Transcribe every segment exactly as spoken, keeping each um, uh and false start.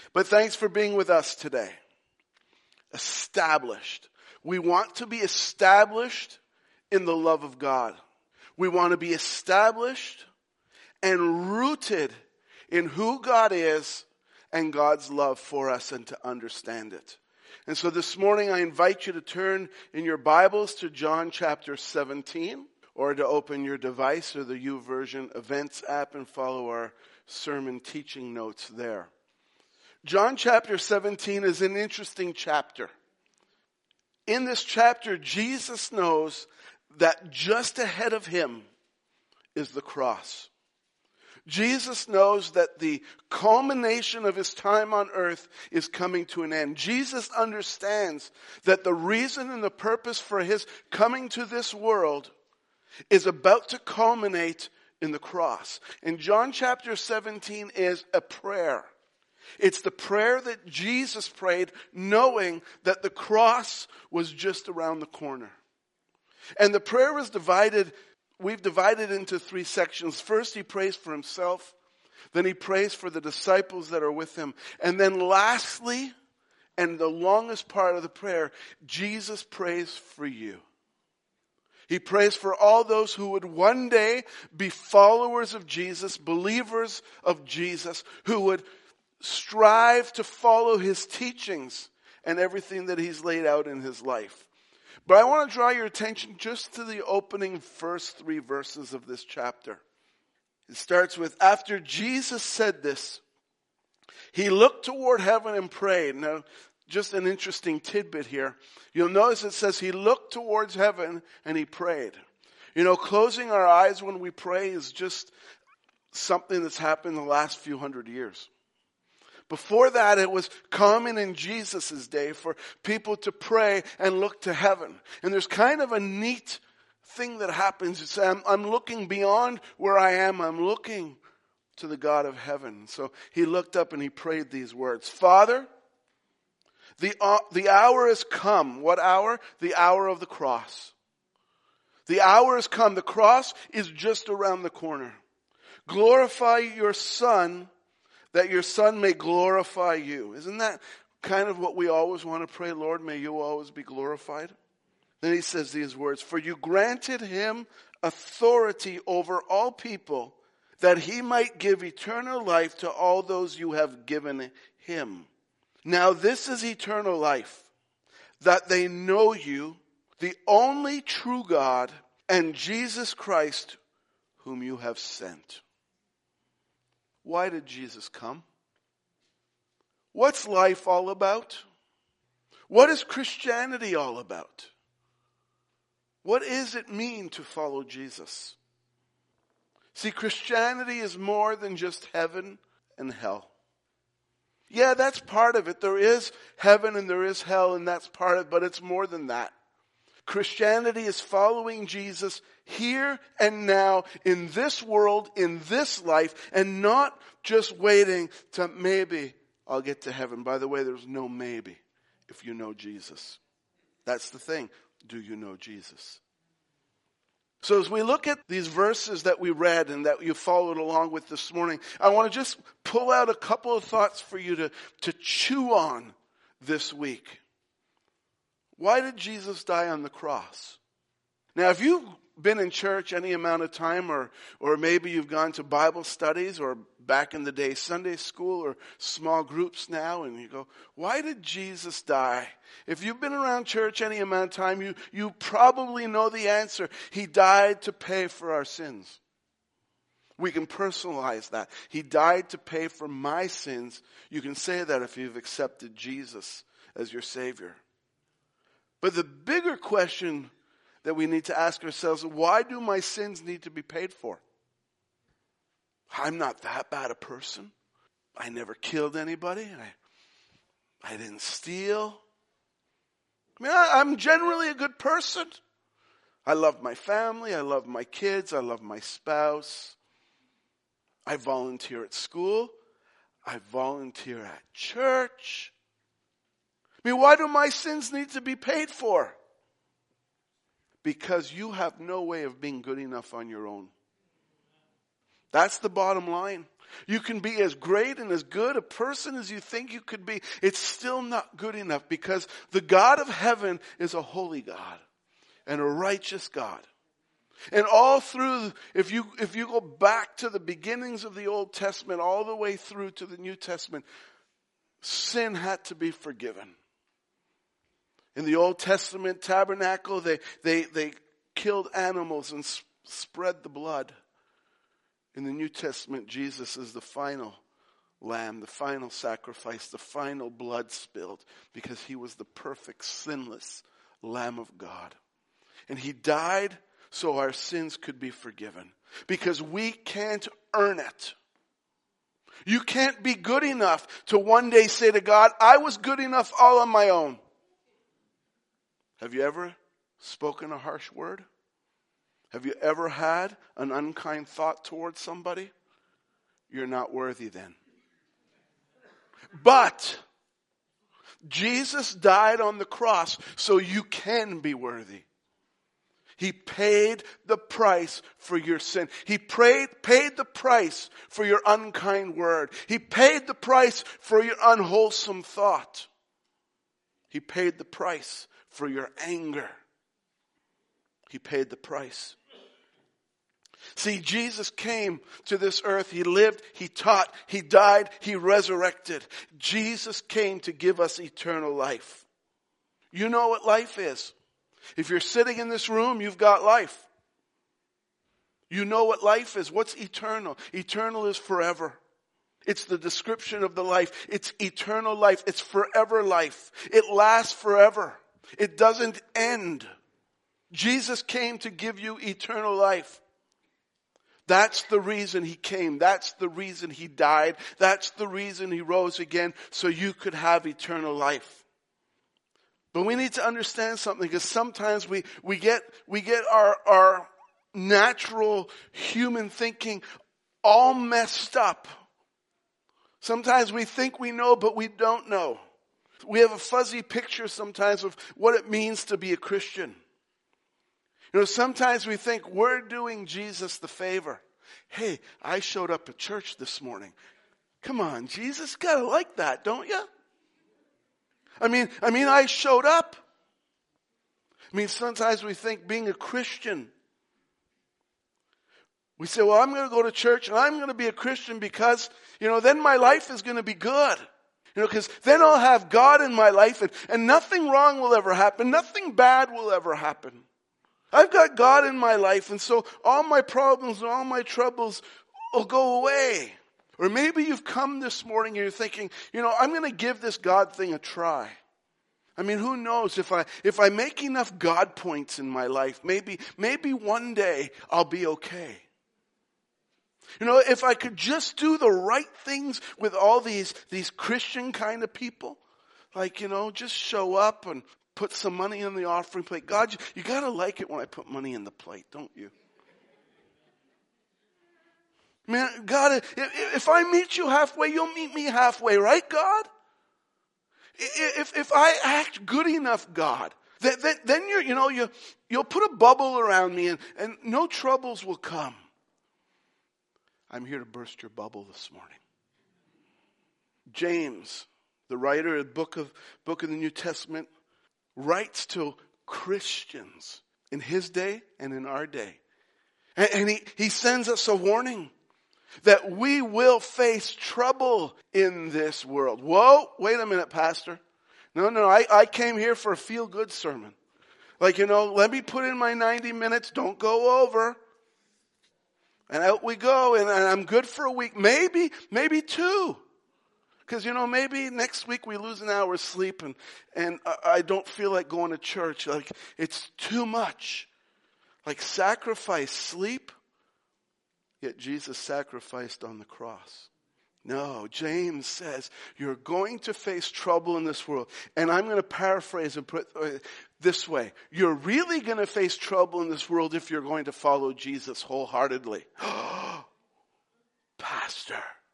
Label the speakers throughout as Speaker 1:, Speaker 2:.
Speaker 1: But thanks for being with us today. Established. We want to be established in the love of God. We want to be established and rooted in who God is and God's love for us and to understand it. And so this morning I invite you to turn in your Bibles to John chapter seventeen, or to open your device or the YouVersion Events app and follow our sermon teaching notes there. John chapter seventeen is an interesting chapter. In this chapter, Jesus knows that just ahead of him is the cross. Jesus knows that the culmination of his time on earth is coming to an end. Jesus understands that the reason and the purpose for his coming to this world is about to culminate in the cross. And John chapter seventeen is a prayer. It's the prayer that Jesus prayed knowing that the cross was just around the corner. And the prayer is divided, we've divided into three sections. First, he prays for himself. Then he prays for the disciples that are with him. And then lastly, and the longest part of the prayer, Jesus prays for you. He prays for all those who would one day be followers of Jesus, believers of Jesus, who would strive to follow his teachings and everything that he's laid out in his life. But I want to draw your attention just to the opening first three verses of this chapter. It starts with, after Jesus said this, he looked toward heaven and prayed. Now, just an interesting tidbit here. You'll notice it says he looked towards heaven and he prayed. You know, closing our eyes when we pray is just something that's happened in the last few hundred years. Before that, it was common in Jesus' day for people to pray and look to heaven. And there's kind of a neat thing that happens. It's, I'm, I'm looking beyond where I am. I'm looking to the God of heaven. So he looked up and he prayed these words. Father, the, uh, the hour has come. What hour? The hour of the cross. The hour has come. The cross is just around the corner. Glorify your Son, that your Son may glorify you. Isn't that kind of what we always want to pray? Lord, may you always be glorified. Then he says these words, for you granted him authority over all people, that he might give eternal life to all those you have given him. Now this is eternal life, that they know you, the only true God, and Jesus Christ, whom you have sent. Why did Jesus come? What's life all about? What is Christianity all about? What does it mean to follow Jesus? See, Christianity is more than just heaven and hell. Yeah, that's part of it. There is heaven and there is hell, and that's part of it, but it's more than that. Christianity is following Jesus here and now in this world, in this life, and not just waiting to maybe I'll get to heaven. By the way, there's no maybe if you know Jesus. That's the thing. Do you know Jesus? So as we look at these verses that we read and that you followed along with this morning, I want to just pull out a couple of thoughts for you to, to chew on this week. Why did Jesus die on the cross? Now, if you've been in church any amount of time, or or maybe you've gone to Bible studies, or back in the day Sunday school or small groups now, and you go, why did Jesus die? If you've been around church any amount of time, you, you probably know the answer. He died to pay for our sins. We can personalize that. He died to pay for my sins. You can say that if you've accepted Jesus as your Savior. But the bigger question that we need to ask ourselves, why do my sins need to be paid for? I'm not that bad a person. I never killed anybody. I, I didn't steal. I mean, I, I'm generally a good person. I love my family. I love my kids. I love my spouse. I volunteer at school. I volunteer at church. I mean, why do my sins need to be paid for? Because you have no way of being good enough on your own. That's the bottom line. You can be as great and as good a person as you think you could be. It's still not good enough because the God of heaven is a holy God and a righteous God. And all through, if you, if you go back to the beginnings of the Old Testament, all the way through to the New Testament, sin had to be forgiven. In the Old Testament tabernacle, they, they, they killed animals and sp- spread the blood. In the New Testament, Jesus is the final lamb, the final sacrifice, the final blood spilled, because he was the perfect, sinless Lamb of God. And he died so our sins could be forgiven, because we can't earn it. You can't be good enough to one day say to God, I was good enough all on my own. Have you ever spoken a harsh word? Have you ever had an unkind thought towards somebody? You're not worthy then. But Jesus died on the cross so you can be worthy. He paid the price for your sin. He paid, paid the price for your unkind word. He paid the price for your unwholesome thought. He paid the price for your anger. He paid the price. See, Jesus came to this earth. He lived, he taught, he died, he resurrected. Jesus came to give us eternal life. You know what life is. If you're sitting in this room, you've got life. You know what life is. What's eternal? Eternal is forever. It's the description of the life. It's eternal life. It's forever life. It lasts forever. It doesn't end. Jesus came to give you eternal life. That's the reason he came. That's the reason he died. That's the reason he rose again, so you could have eternal life. But we need to understand something, because sometimes we, we get, we get our, our natural human thinking all messed up. Sometimes we think we know, but we don't know. We have a fuzzy picture sometimes of what it means to be a Christian. You know, sometimes we think we're doing Jesus the favor. Hey, I showed up at church this morning. Come on, Jesus, gotta like that, don't you? I mean, I mean, I showed up. I mean, sometimes we think being a Christian, we say, well, I'm going to go to church and I'm going to be a Christian because, you know, then my life is going to be good. You know, because then I'll have God in my life and, and nothing wrong will ever happen. Nothing bad will ever happen. I've got God in my life, and so all my problems and all my troubles will go away. Or maybe you've come this morning and you're thinking, you know, I'm going to give this God thing a try. I mean, who knows, if I if I make enough God points in my life, maybe maybe one day I'll be okay. You know, if I could just do the right things with all these these Christian kind of people, like, you know, just show up and put some money in the offering plate. God, you, you got to like it when I put money in the plate, don't you? Man, God, if, if I meet you halfway, you'll meet me halfway, right, God? If if I act good enough, God, then, then, then you're, you know, you, you'll put a bubble around me and, and no troubles will come. I'm here to burst your bubble this morning. James, the writer of the book of, book of the New Testament, writes to Christians in his day and in our day. And, and he, he sends us a warning that we will face trouble in this world. Whoa, wait a minute, Pastor. No, no, I, I came here for a feel-good sermon. Like, you know, let me put in my ninety minutes, don't go over. And out we go, and, and I'm good for a week, maybe, maybe two. Because, you know, maybe next week we lose an hour's sleep and, and I don't feel like going to church. Like, it's too much. Like, sacrifice sleep, yet Jesus sacrificed on the cross. No, James says, you're going to face trouble in this world. And I'm going to paraphrase and put it this way. You're really going to face trouble in this world if you're going to follow Jesus wholeheartedly. Pastor.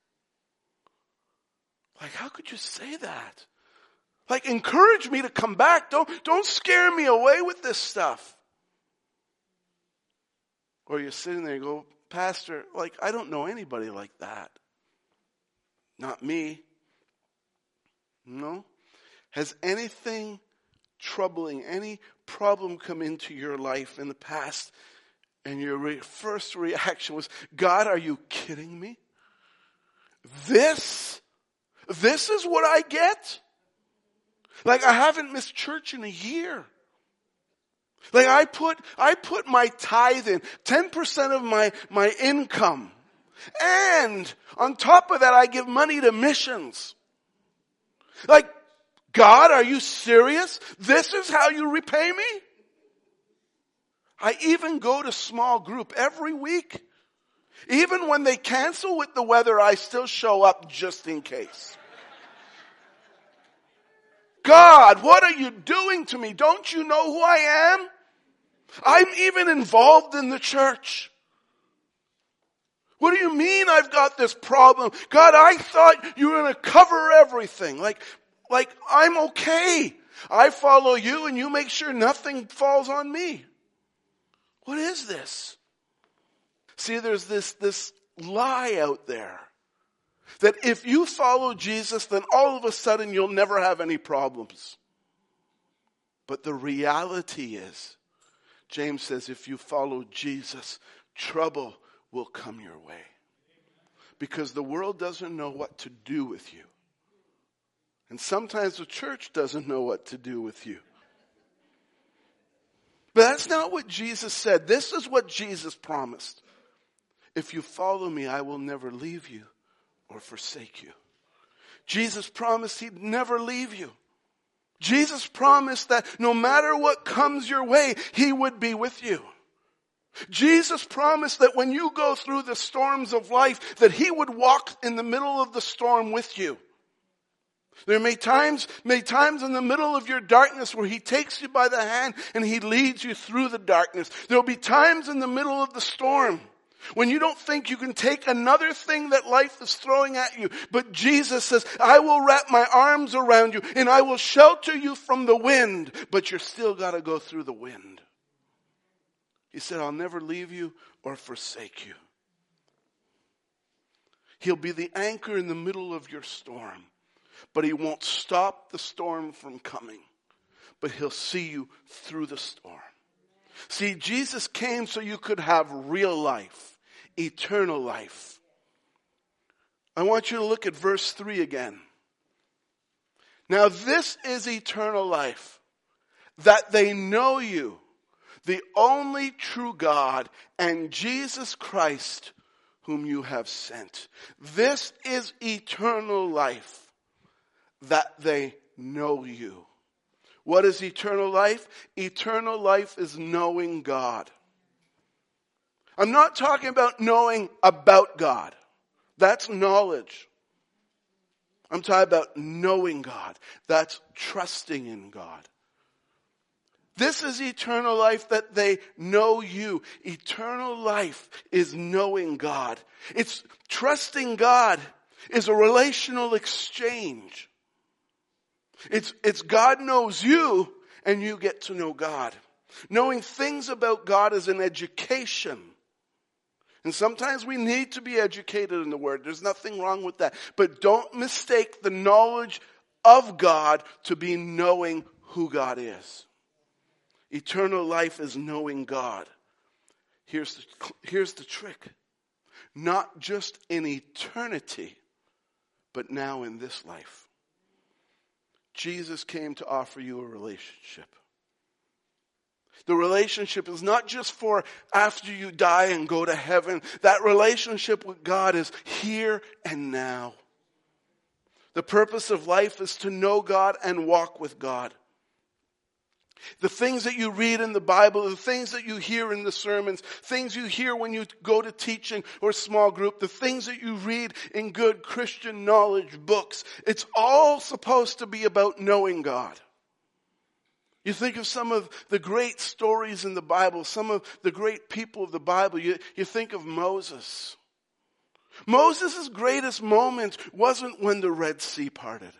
Speaker 1: Like, how could you say that? Like, encourage me to come back. Don't, don't scare me away with this stuff. Or you're sitting there and go, Pastor, like, I don't know anybody like that. Not me. No. Has anything troubling, any problem come into your life in the past and your re- first reaction was, God, are you kidding me? This? This is what I get? Like I haven't missed church in a year. Like I put, I put my tithe in, ten percent of my, my income. And on top of that, I give money to missions. Like, God, are you serious? This is how you repay me? I even go to small group every week. Even when they cancel with the weather, I still show up just in case. God, what are you doing to me? Don't you know who I am? I'm even involved in the church. What do you mean I've got this problem? God, I thought you were going to cover everything. Like, like I'm okay. I follow you and you make sure nothing falls on me. What is this? See, there's this, this lie out there that if you follow Jesus, then all of a sudden you'll never have any problems. But the reality is, James says, if you follow Jesus, trouble will come your way. Because the world doesn't know what to do with you. And sometimes the church doesn't know what to do with you. But that's not what Jesus said. This is what Jesus promised. If you follow me, I will never leave you or forsake you. Jesus promised he'd never leave you. Jesus promised that no matter what comes your way, he would be with you. Jesus promised that when you go through the storms of life, that he would walk in the middle of the storm with you. There may times, may times in the middle of your darkness where he takes you by the hand and he leads you through the darkness. There'll be times in the middle of the storm when you don't think you can take another thing that life is throwing at you. But Jesus says, I will wrap my arms around you and I will shelter you from the wind. But you're still got to go through the wind. He said, I'll never leave you or forsake you. He'll be the anchor in the middle of your storm. But he won't stop the storm from coming. But he'll see you through the storm. See, Jesus came so you could have real life, eternal life. I want you to look at verse three again. Now this is eternal life, that they know you, the only true God, and Jesus Christ, whom you have sent. This is eternal life, that they know you. What is eternal life? Eternal life is knowing God. I'm not talking about knowing about God. That's knowledge. I'm talking about knowing God. That's trusting in God. This is eternal life, that they know you. Eternal life is knowing God. It's trusting God is a relational exchange. It's, it's God knows you and you get to know God. Knowing things about God is an education. And sometimes we need to be educated in the Word. There's nothing wrong with that. But don't mistake the knowledge of God to be knowing who God is. Eternal life is knowing God. Here's the, here's the trick. Not just in eternity, but now in this life. Jesus came to offer you a relationship. The relationship is not just for after you die and go to heaven. That relationship with God is here and now. The purpose of life is to know God and walk with God. The things that you read in the Bible, the things that you hear in the sermons, things you hear when you go to teaching or small group, the things that you read in good Christian knowledge books, it's all supposed to be about knowing God. You think of some of the great stories in the Bible, some of the great people of the Bible. You, you think of Moses. Moses' greatest moment wasn't when the Red Sea parted.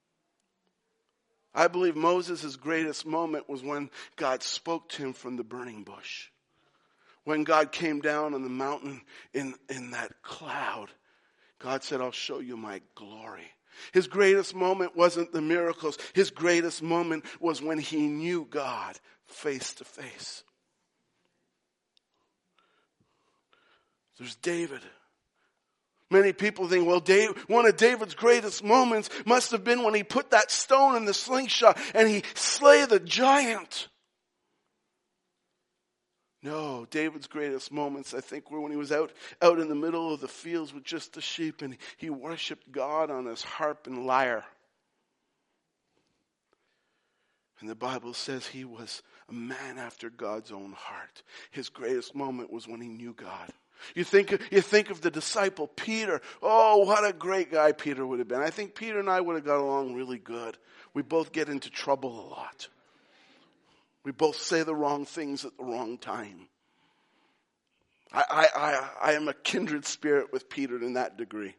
Speaker 1: I believe Moses' greatest moment was when God spoke to him from the burning bush. When God came down on the mountain in, in that cloud. God said, I'll show you my glory. His greatest moment wasn't the miracles. His greatest moment was when he knew God face to face. There's David. Many people think, well, Dave, one of David's greatest moments must have been when he put that stone in the slingshot and he slayed the giant. No, David's greatest moments, I think, were when he was out, out in the middle of the fields with just the sheep and he worshiped God on his harp and lyre. And the Bible says he was a man after God's own heart. His greatest moment was when he knew God. You think, you think of the disciple Peter. Oh, what a great guy Peter would have been. I think Peter and I would have got along really good. We both get into trouble a lot. We both say the wrong things at the wrong time. I, I, I, I am a kindred spirit with Peter in that degree.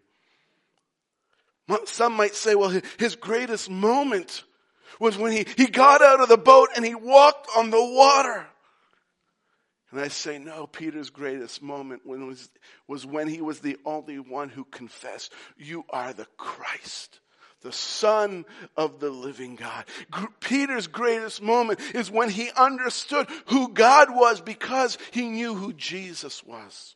Speaker 1: Some might say, well, his greatest moment was when he, he got out of the boat and he walked on the water. And I say, no, Peter's greatest moment when was, was when he was the only one who confessed, you are the Christ, the Son of the living God. Peter's greatest moment is when he understood who God was because he knew who Jesus was.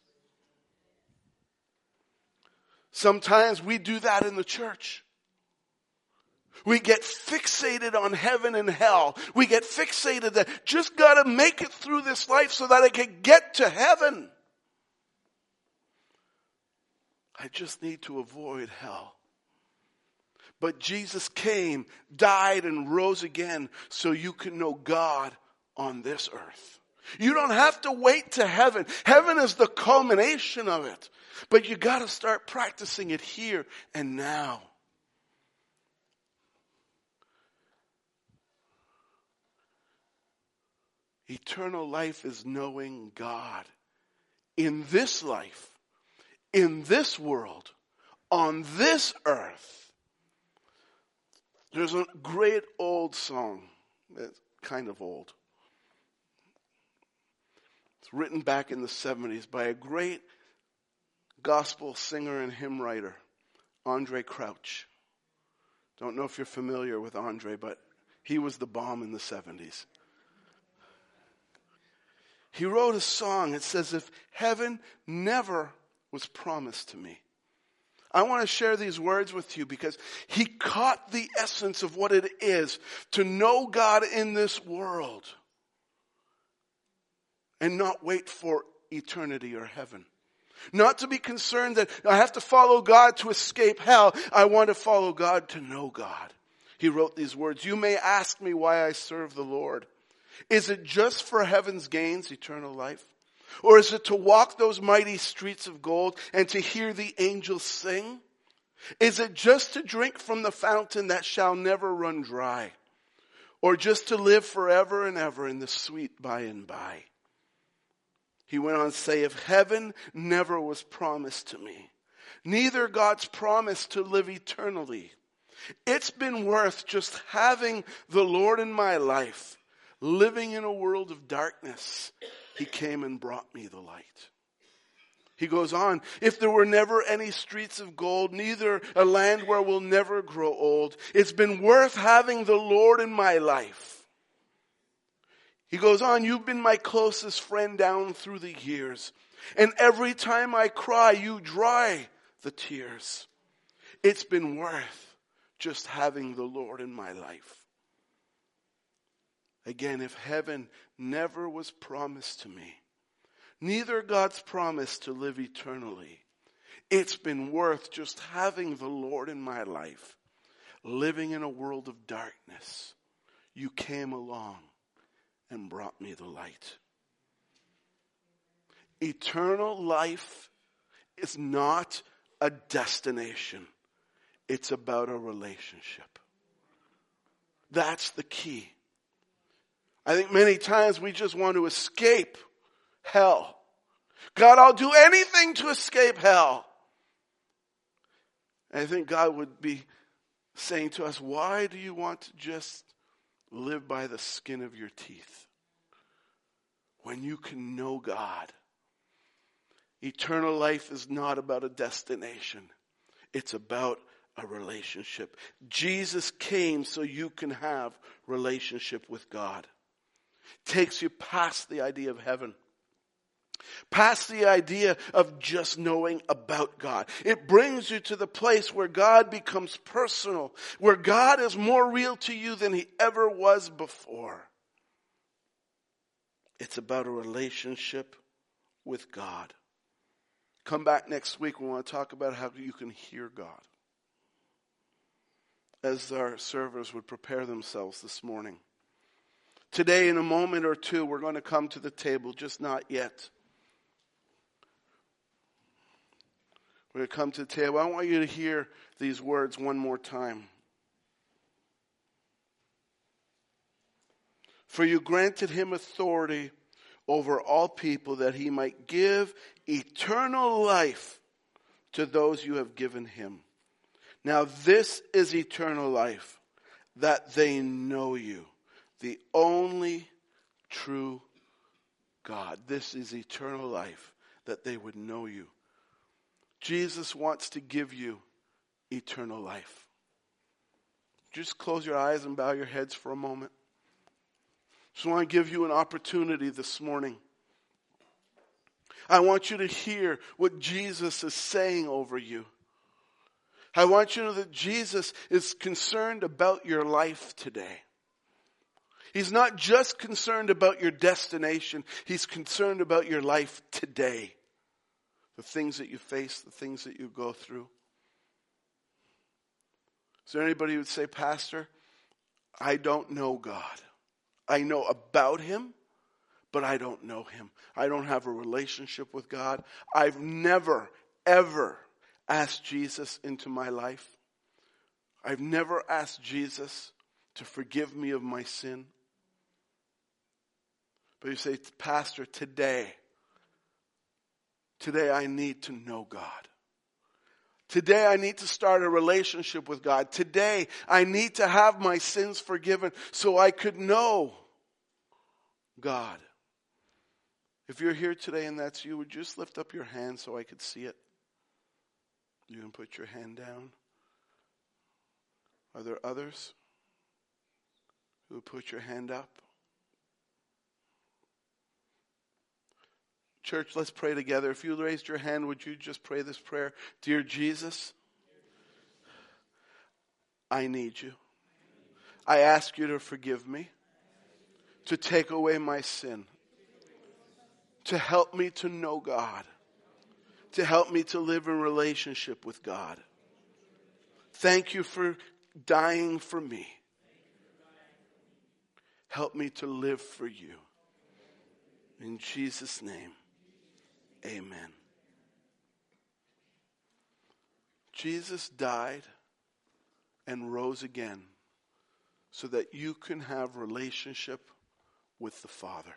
Speaker 1: Sometimes we do that in the church. We get fixated on heaven and hell. We get fixated that just got to make it through this life so that I can get to heaven. I just need to avoid hell. But Jesus came, died, and rose again so you can know God on this earth. You don't have to wait to heaven. Heaven is the culmination of it. But you got to start practicing it here and now. Eternal life is knowing God in this life, in this world, on this earth. There's a great old song, it's kind of old. It's written back in the seventies by a great gospel singer and hymn writer, Andre Crouch. Don't know if you're familiar with Andre, but he was the bomb in the seventies. He wrote a song. It says, if heaven never was promised to me. I want to share these words with you because he caught the essence of what it is to know God in this world and not wait for eternity or heaven. Not to be concerned that I have to follow God to escape hell. I want to follow God to know God. He wrote these words, you may ask me why I serve the Lord. Is it just for heaven's gains, eternal life? Or is it to walk those mighty streets of gold and to hear the angels sing? Is it just to drink from the fountain that shall never run dry? Or just to live forever and ever in the sweet by and by? He went on to say, if heaven never was promised to me, neither God's promise to live eternally, it's been worth just having the Lord in my life. Living in a world of darkness, he came and brought me the light. He goes on, if there were never any streets of gold, neither a land where we'll never grow old, it's been worth having the Lord in my life. He goes on, you've been my closest friend down through the years, and every time I cry, you dry the tears. It's been worth just having the Lord in my life. Again, if heaven never was promised to me, neither God's promise to live eternally, it's been worth just having the Lord in my life. Living in a world of darkness, you came along and brought me the light. Eternal life is not a destination. It's about a relationship. That's the key. I think many times we just want to escape hell. God, I'll do anything to escape hell. And I think God would be saying to us, why do you want to just live by the skin of your teeth when you can know God? Eternal life is not about a destination. It's about a relationship. Jesus came so you can have relationship with God. Takes you past the idea of heaven. Past the idea of just knowing about God. It brings you to the place where God becomes personal. Where God is more real to you than he ever was before. It's about a relationship with God. Come back next week. We want to talk about how you can hear God. As our servers would prepare themselves this morning. Today, in a moment or two, we're going to come to the table, just not yet. We're going to come to the table. I want you to hear these words one more time. For you granted him authority over all people that he might give eternal life to those you have given him. Now this is eternal life, that they know you, the only true God. This is eternal life, that they would know you. Jesus wants to give you eternal life. Just close your eyes and bow your heads for a moment. Just want to give you an opportunity this morning. I want you to hear what Jesus is saying over you. I want you to know that Jesus is concerned about your life today. He's not just concerned about your destination. He's concerned about your life today. The things that you face, the things that you go through. Is there anybody who would say, Pastor, I don't know God. I know about him, but I don't know him. I don't have a relationship with God. I've never, ever asked Jesus into my life. I've never asked Jesus to forgive me of my sin. But you say, Pastor, today, today I need to know God. Today I need to start a relationship with God. Today I need to have my sins forgiven so I could know God. If you're here today and that's you, would you just lift up your hand so I could see it? You can put your hand down. Are there others who would put your hand up? Church, let's pray together. If you raised your hand, would you just pray this prayer? Dear Jesus, I need you. I ask you to forgive me, to take away my sin, to help me to know God, to help me to live in relationship with God. Thank you for dying for me. Help me to live for you. In Jesus' name, amen. Jesus died and rose again so that you can have relationship with the Father.